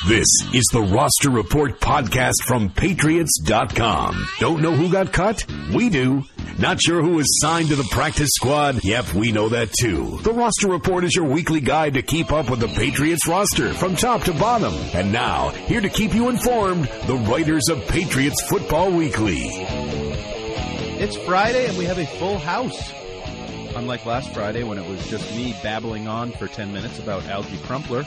This is the Roster Report podcast from Patriots.com. Don't know who got cut? We do. Not sure who is signed to the practice squad? Yep, we know that too. The Roster Report is your weekly guide to keep up with the Patriots roster from top to bottom. And now, here to keep you informed, the writers of Patriots Football Weekly. It's Friday and we have a full house. Unlike last Friday when it was just me babbling on for 10 minutes about Algie Crumpler.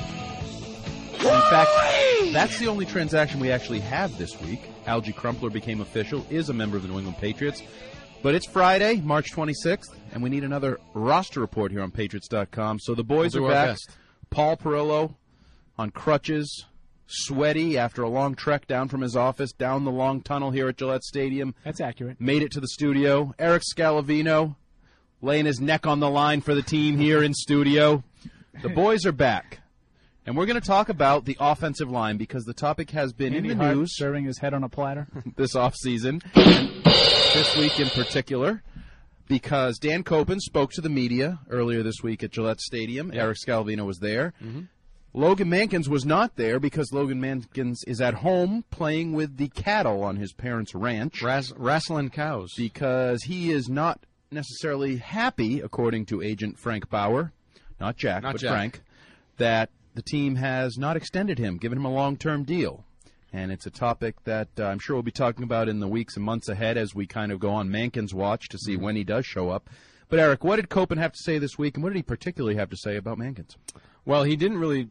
In fact, that's the only transaction we actually have this week. Algie Crumpler became official, is a member of the New England Patriots. But it's Friday, March 26th, and we need another roster report here on Patriots.com. So the boys are back. Paul Perillo on crutches, sweaty after a long trek down from his office, down the long tunnel here at Gillette Stadium. That's accurate. Made it to the studio. Eric Scalavino laying his neck on the line for the team here in studio. The boys are back. And we're going to talk about the offensive line because the topic has been Andy in the Hart news serving his head on a platter this offseason, and this week in particular, because Dan Koppen spoke to the media earlier this week at Gillette Stadium. Yeah. Eric Scalavino was there. Mm-hmm. Logan Mankins was not there because Logan Mankins is at home playing with the cattle on his parents' ranch. Wrestling cows. Because he is not necessarily happy, according to agent Frank Bauer, not Jack, but Frank, that the team has not extended him, given him a long-term deal. And it's a topic that I'm sure we'll be talking about in the weeks and months ahead as we kind of go on Mankins' watch to see when he does show up. But, Eric, what did Koppen have to say this week, and what did he particularly have to say about Mankins? Well, he didn't really,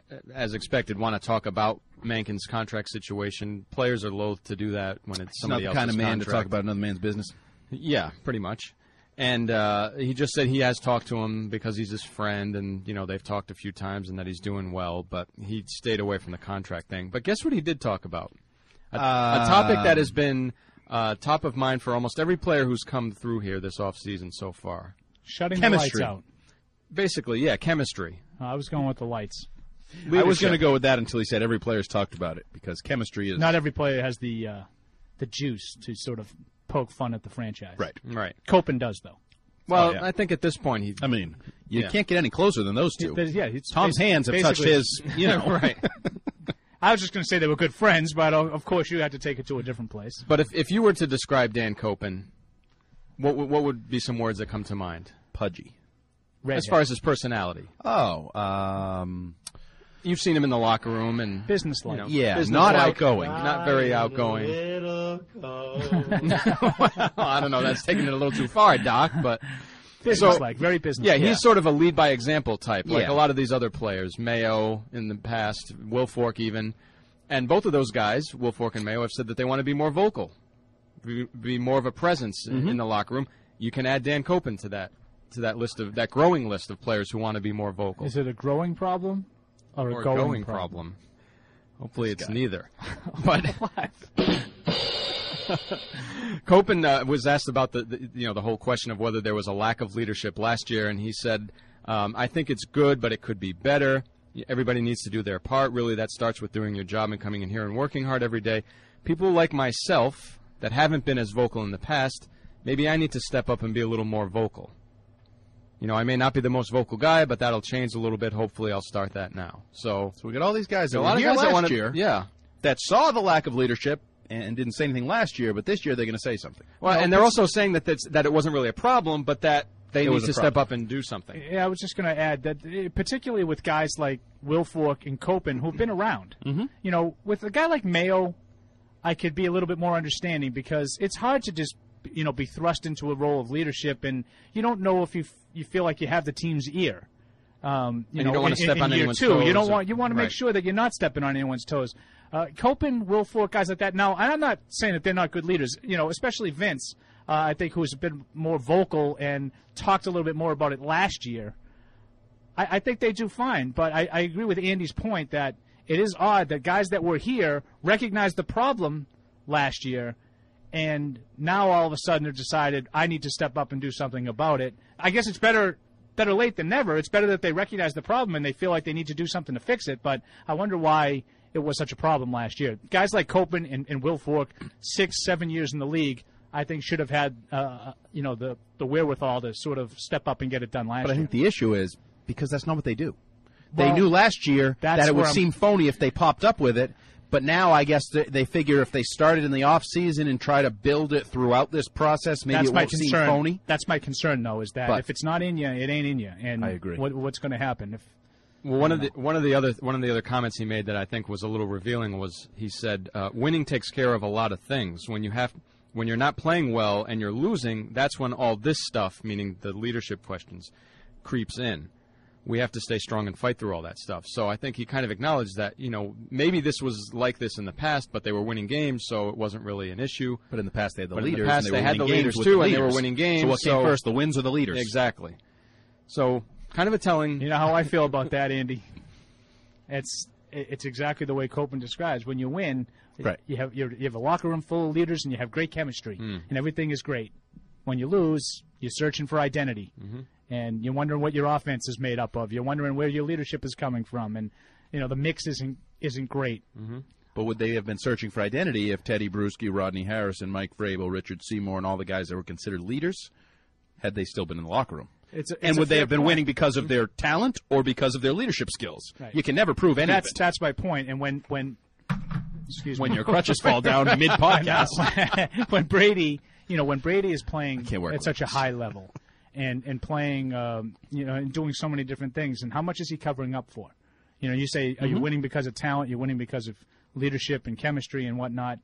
as expected, want to talk about Mankins' contract situation. Players are loath to do that when it's somebody else's contract. He's not the kind of man to talk about another man's business. Yeah, pretty much. And he just said he has talked to him because he's his friend, and they've talked a few times, and that he's doing well. But he stayed away from the contract thing. But guess what he did talk about? A topic that has been top of mind for almost every player who's come through here this offseason so far. Shutting chemistry. the lights out. Basically, yeah, chemistry. I was going with the lights. I was going to go with that until he said every player's talked about it because chemistry is. Not every player has the juice to sort of poke fun at the franchise. Right. Koppen does, though. Well, I think at this point he. I mean, you can't get any closer than those two. Tom's hands have touched his. Right. I was just going to say they were good friends, but of course you had to take it to a different place. But if you were to describe Dan Koppen, what would be some words that come to mind? Pudgy. Redhead. As far as his personality. You've seen him in the locker room and business-like. Not outgoing. Not very outgoing. I don't know. That's taking it a little too far, Doc. But business-like, very business-like. Yeah, he's sort of a lead-by-example type, like a lot of these other players. Mayo in the past, Wilfork even. And both of those guys, Wilfork and Mayo, have said that they want to be more vocal, be more of a presence in the locker room. You can add Dan Koppen to that list of that growing list of players who want to be more vocal. Is it a growing problem? Or a going problem? Hopefully it's neither. But Koppen was asked about the whole question of whether there was a lack of leadership last year, and he said, I think it's good, but it could be better. Everybody needs to do their part. Really, that starts with doing your job and coming in here and working hard every day. People like myself that haven't been as vocal in the past, maybe I need to step up and be a little more vocal. I may not be the most vocal guy, but that'll change a little bit. Hopefully, I'll start that now. So we got all these guys that were here last year, that saw the lack of leadership and didn't say anything last year, but this year they're going to say something. Well, and they're also saying that it wasn't really a problem, but that they need to step up and do something. Yeah, I was just going to add that, particularly with guys like Wilfork and Koppen, who've been around. Mm-hmm. With a guy like Mayo, I could be a little bit more understanding because it's hard to just be thrust into a role of leadership, and you don't know if you feel like you have the team's ear. You don't want to step on anyone's toes. You want to make right. sure that you're not stepping on anyone's toes. Koppen, Wilfork, guys like that. Now, I'm not saying that they're not good leaders. Especially Vince, I think, who's been more vocal and talked a little bit more about it last year. I think they do fine, but I agree with Andy's point that it is odd that guys that were here recognized the problem last year, and now all of a sudden they've decided, I need to step up and do something about it. I guess it's better late than never. It's better that they recognize the problem and they feel like they need to do something to fix it, but I wonder why it was such a problem last year. Guys like Koppen and Wilfork, 6-7 years in the league, I think should have had the wherewithal to sort of step up and get it done last year. But I think the issue is because that's not what they do. They Well, knew last year that's that it would where I'm- seem phony if they popped up with it. But now I guess they figure if they started in the off season and try to build it throughout this process, maybe That's it my won't seem concern. phony. That's my concern, though, is that But- if it's not in you, it ain't in you. And I agree. What's going to happen? Well, one of the other comments he made that I think was a little revealing was he said, "Winning takes care of a lot of things. When you're not playing well and you're losing, that's when all this stuff, meaning the leadership questions, creeps in. We have to stay strong and fight through all that stuff." So I think he kind of acknowledged that, maybe this was like this in the past, but they were winning games, so it wasn't really an issue. But in the past, they had the But in the leaders. past, and they had were the winning leaders games with too, the and they were leaders. winning games, So what came so- first, the wins or the leaders? Exactly. So kind of a telling. You know how I feel about that, Andy? It's exactly the way Copeland describes. When you win, Right. you have a locker room full of leaders and you have great chemistry, and everything is great. When you lose, you're searching for identity, and you're wondering what your offense is made up of. You're wondering where your leadership is coming from, and the mix isn't great. But would they have been searching for identity if Teddy Bruschi, Rodney Harrison, Mike Vrabel, Richard Seymour, and all the guys that were considered leaders, had they still been in the locker room? And would they have been winning because of their talent or because of their leadership skills? Right. You can never prove any of it. That's my point. And when excuse me, When your crutches fall down mid-podcast. when Brady is playing can't work at with such a this. high level and playing, and doing so many different things, and how much is he covering up for? You say, are you winning because of talent? You're winning because of leadership and chemistry and whatnot.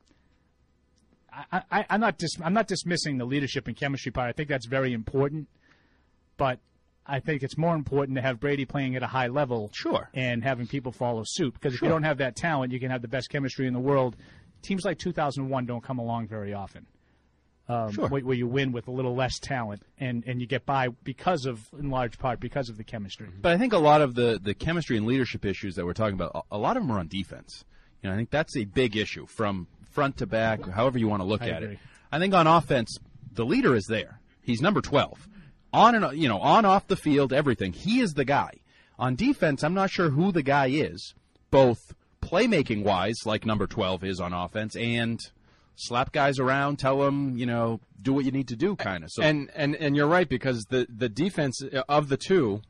I'm not dismissing the leadership and chemistry part. I think that's very important, but I think it's more important to have Brady playing at a high level, Sure. and having people follow suit. Because if you Sure. don't have that talent, you can have the best chemistry in the world. Teams like 2001 don't come along very often. Sure. Where you win with a little less talent, and you get by in large part, because of the chemistry. But I think a lot of the chemistry and leadership issues that we're talking about, a lot of them are on defense. I think that's a big issue from front to back, however you want to look I at agree. it. I think on offense, the leader is there. He's number 12. On off the field, everything. He is the guy. On defense, I'm not sure who the guy is, both playmaking wise, like number 12 is on offense, and slap guys around, tell them, do what you need to do, kind of. So And you're right, because the defense of the two,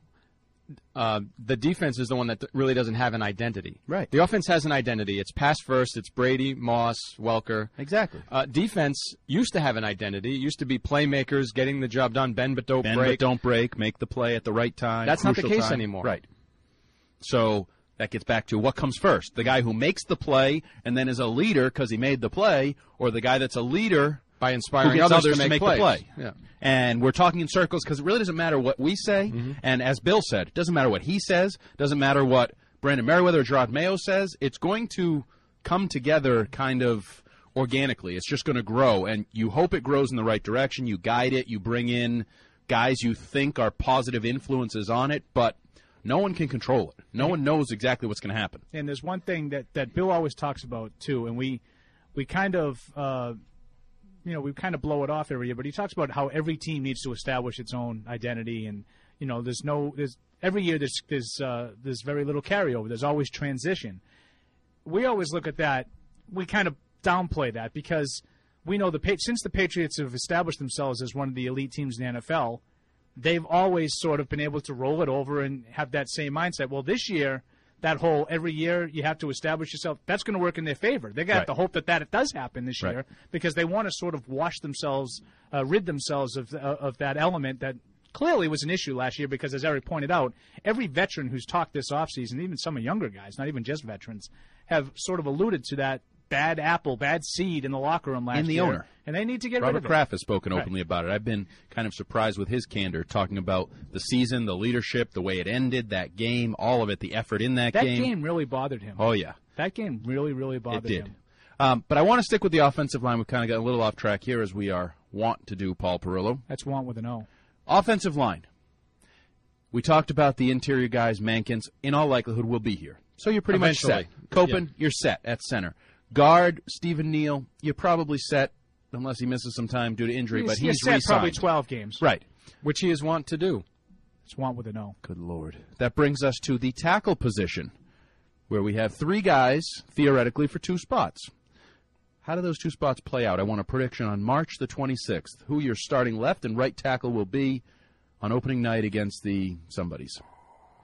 the defense is the one that really doesn't have an identity. Right. The offense has an identity. It's pass first. It's Brady, Moss, Welker. Exactly. Defense used to have an identity. It used to be playmakers, getting the job done, bend but don't Bend break. but don't break, make the play at the right time. That's not the crucial case time. anymore. Right. So that gets back to what comes first, the guy who makes the play and then is a leader because he made the play, or the guy that's a leader By who inspiring gets others, to make plays. the play. Yeah. And we're talking in circles because it really doesn't matter what we say. And as Bill said, it doesn't matter what he says, doesn't matter what Brandon Merriweather or Gerard Mayo says. It's going to come together kind of organically. It's just going to grow, and you hope it grows in the right direction. You guide it. You bring in guys you think are positive influences on it, but no one can control it. No one knows exactly what's going to happen. And there's one thing that Bill always talks about too, and we kind of we kind of blow it off every year, but he talks about how every team needs to establish its own identity, and there's every year there's very little carryover. There's always transition. We always look at that. We kind of downplay that because we know since the Patriots have established themselves as one of the elite teams in the NFL, they've always sort of been able to roll it over and have that same mindset. Well, this year, that whole every year you have to establish yourself, that's going to work in their favor. They're going to have to hope that it does happen this year because they want to sort of wash themselves, rid themselves of that element that clearly was an issue last year because, as Eric pointed out, every veteran who's talked this offseason, even some of younger guys, not even just veterans, have sort of alluded to that bad apple, bad seed in the locker room last year. And the owner. And they need to get Robert rid of it. Kraft has spoken openly about it. I've been kind of surprised with his candor, talking about the season, the leadership, the way it ended, that game, all of it, the effort in that That game. game really bothered him. Oh, yeah. That game really, really It bothered did. him. But I want to stick with the offensive line. We've kind of got a little off track here, as we are wont to do, Paul Perillo. That's want with an O. Offensive line. We talked about the interior guys, Mankins, in all likelihood will be here. So you're pretty Eventually. much set. Copen, you're set at center. Guard, Stephen Neal, you're probably set, unless he misses some time due to injury, but he's set re-signed. probably 12 games. Right. Which he is wont to do. It's want with an O. Good Lord. That brings us to the tackle position, where we have three guys, theoretically, for two spots. How do those two spots play out? I want a prediction on March the 26th, who your starting left and right tackle will be on opening night against the somebodies.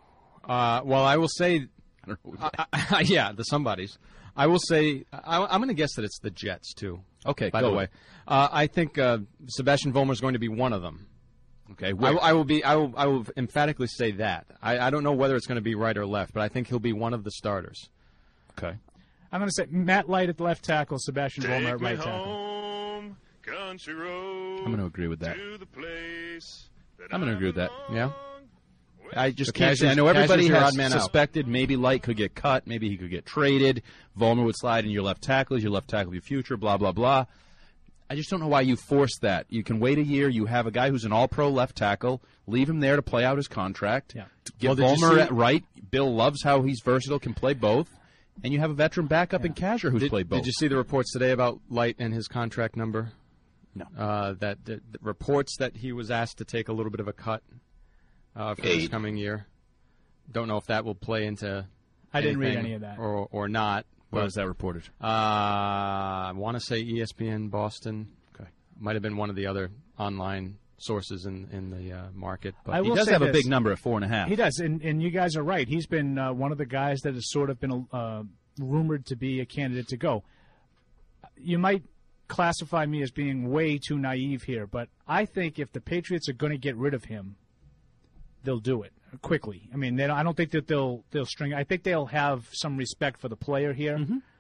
Well, I will say, I don't know who yeah, the somebodies. I will say, I'm going to guess that it's the Jets too. Okay, by go the way, I think Sebastian Vollmer is going to be one of them. Okay, I will emphatically say that. I don't know whether it's going to be right or left, but I think he'll be one of the starters. Okay. I'm going to say Matt Light at left tackle, Sebastian Vollmer at right tackle. Home, country road, I'm going to agree with that. to the place that I'm going to agree with that. Yeah. I just So can't say. I know Kazier's everybody your has odd man out. suspected maybe Light could get cut, maybe he could get traded. Vollmer would slide in your left tackle, your left tackle of your future, blah, blah, blah. I just don't know why you force that. You can wait a year. You have a guy who's an all-pro left tackle. Leave him there to play out his contract. Yeah. Get Well, did you Vollmer see- at right. Bill loves how he's versatile, can play both. And you have a veteran backup in Kazir who's played both. Did you see the reports today about Light and his contract number? No. That the reports that he was asked to take a little bit of a cut for this coming year. Don't know if that will play into. I didn't read anything any of that. or not. Where was that reported? I want to say ESPN Boston. Okay. Might have been one of the other online sources in the market. But I He will does say have a this. big number at 4.5. He does, and you guys are right. He's been one of the guys that has sort of been rumored to be a candidate to go. You might classify me as being way too naive here, but I think if the Patriots are going to get rid of him, they'll do it quickly. I mean, I don't think that they'll string. I think they'll have some respect for the player here,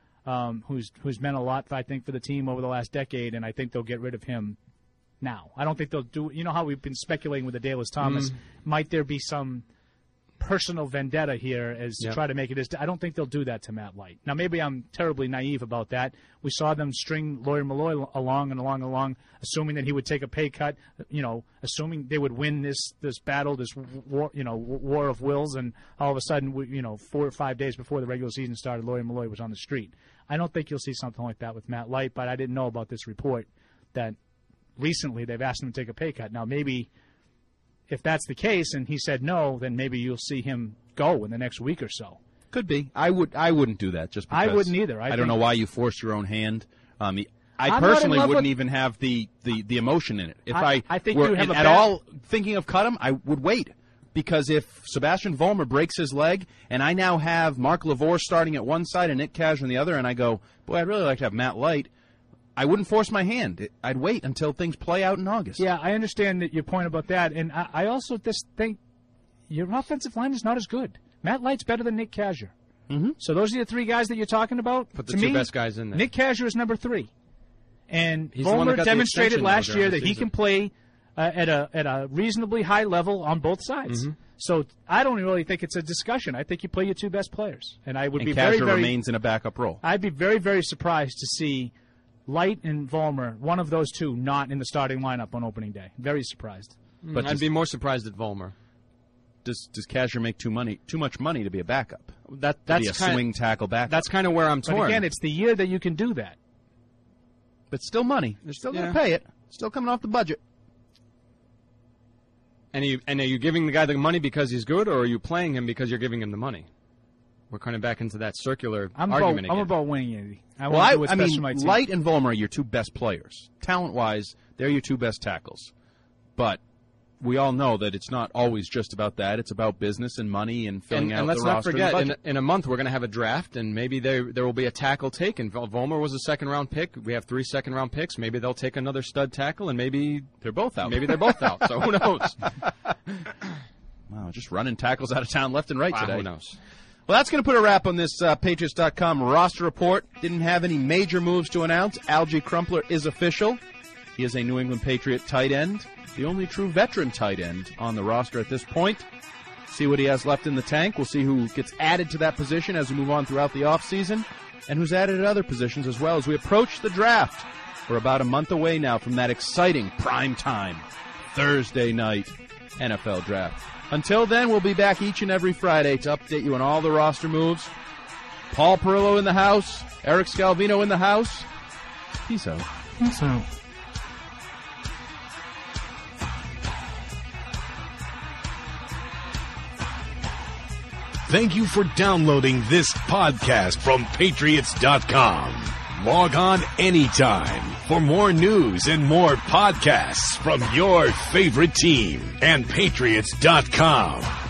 who's meant a lot, I think, for the team over the last decade, and I think they'll get rid of him now. I don't think they'll do. You know how we've been speculating with the Dallas Thomas? Might there be some personal vendetta here as to try to make it as? I don't think they'll do that to Matt Light. Now, maybe I'm terribly naive about that. We saw them string Lawyer Malloy along, assuming that he would take a pay cut. You know, assuming they would win this battle, this war, war of wills, and all of a sudden, 4 or 5 days before the regular season started, Lawyer Malloy was on the street. I don't think you'll see something like that with Matt Light, but I didn't know about this report that recently they've asked him to take a pay cut. Now, maybe if that's the case and he said no, then maybe you'll see him go in the next week or so. Could be. I wouldn't do that just because. I wouldn't either. I don't think- know why you forced your own hand. I not personally in love wouldn't with- even have the emotion in it. If I think were you have a at bad- all thinking of cut him, I would wait. Because if Sebastian Vollmer breaks his leg and I now have Mark LaVore starting at one side and Nick Kazir on the other, and I go, boy, I'd really like to have Matt Light, I wouldn't force my hand. I'd wait until things play out in August. Yeah, I understand your point about that, and I also just think your offensive line is not as good. Matt Light's better than Nick Kazir. Mm-hmm. So those are the three guys that you're talking about. Put the to two me, best guys in there. Nick Kazir is number 3. And He's the one that Vollmer got the demonstrated extension last during year the that he season. can play at a reasonably high level on both sides. Mm-hmm. So I don't really think it's a discussion. I think you play your two best players, and I would And be Kazir very, very. remains in a backup role. I'd be very, very surprised to see Light and Vollmer, one of those two, not in the starting lineup on opening day. Very surprised. But I'd be more surprised at Vollmer. does Kazir make too much money to be a backup? That's To be a kind swing tackle backup. That's kind of where I'm But torn. again, it's the year that you can do that. But still money. They're still going Yeah. to pay it. Still coming off the budget. And are you giving the guy the money because he's good, or are you playing him because you're giving him the money? We're kind of back into that circular I'm argument about again. winning, Andy. I Well, want to do what's I best mean, for my team. Light and Vollmer are your two best players. Talent-wise, they're your two best tackles. But we all know that it's not always just about that. It's about business and money and filling out and let's the not roster and forget, the budget. in a month we're going to have a draft, and maybe there will be a tackle taken. Vollmer was a second-round pick. We have 3 second-round picks. Maybe they'll take another stud tackle, and maybe They're both out. Maybe they're both out. So who knows? Wow, just running tackles out of town left and right today. Who knows? Well, that's going to put a wrap on this Patriots.com roster report. Didn't have any major moves to announce. Algie Crumpler is official. He is a New England Patriot tight end, the only true veteran tight end on the roster at this point. See what he has left in the tank. We'll see who gets added to that position as we move on throughout the offseason, and who's added at other positions as well as we approach the draft. We're about a month away now from that exciting primetime Thursday night NFL draft. Until then, we'll be back each and every Friday to update you on all the roster moves. Paul Perillo in the house. Eric Scalvino in the house. Peace out. Thank you for downloading this podcast from Patriots.com. Log on anytime for more news and more podcasts from your favorite team and Patriots.com.